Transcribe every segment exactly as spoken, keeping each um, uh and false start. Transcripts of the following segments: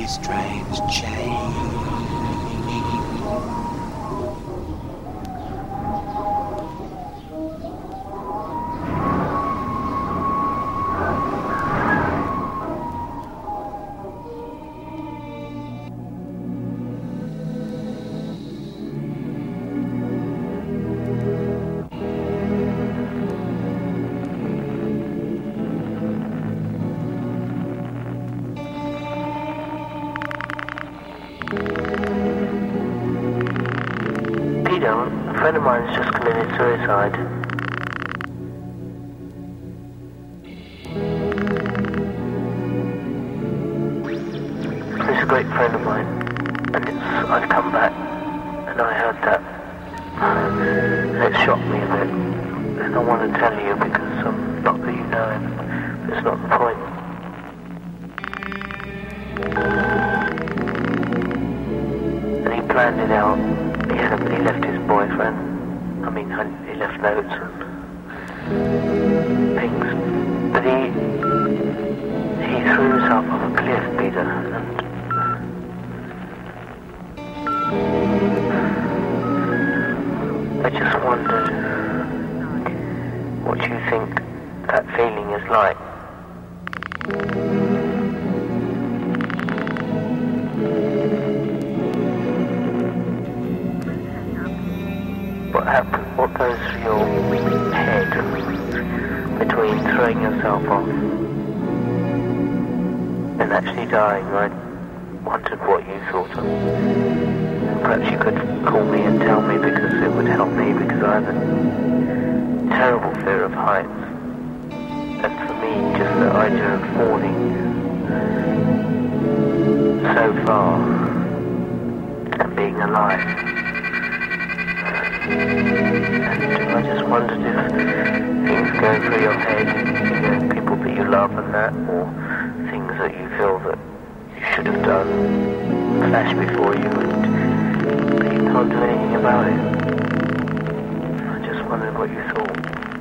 very strange change. Peter, a friend of mine has just committed suicide. He's a great friend of mine, and it's, I've come back, and I heard that, and it shocked me a bit, and I want to tell you because, um, not that you know him, it's not the point. And he planned it out. He, had, he left his boyfriend. I mean, he left notes and things. But he he threw himself off a cliff, Peter. And I just wondered what you think that feeling is like. What happens, what goes through your head between throwing yourself off and actually dying? I wondered what you thought of. Perhaps you could call me and tell me, because it would help me, because I have a terrible fear of heights. And for me, just the idea of falling so far and being alive. And I just wondered if things go through your head, you know, people that you love and that, or things that you feel that you should have done, flash before you, and but you can't do anything about it. I just wondered what you thought.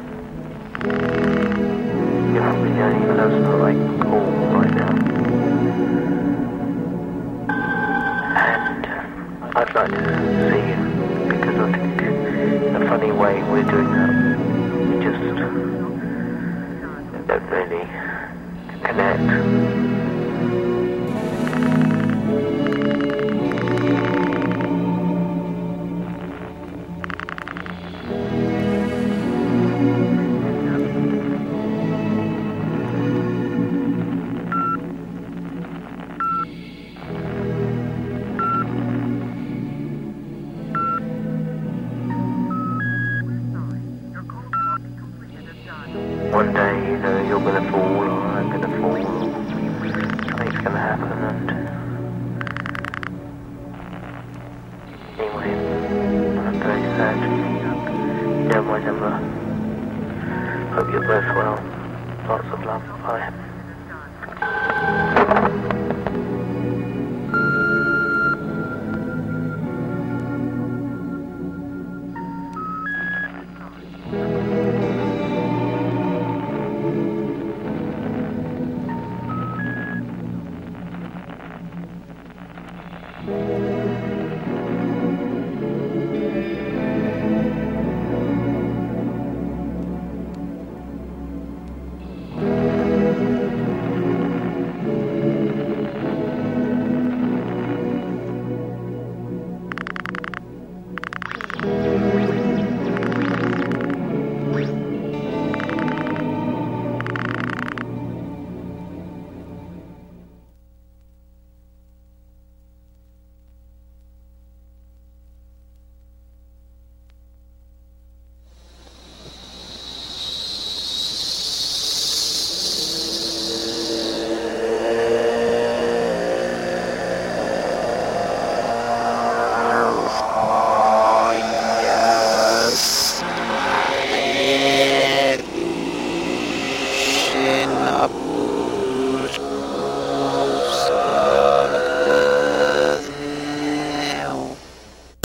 You're probably the only person I can call right now. And I'd like to see you, because I think in a funny way we're doing that. We just don't really connect.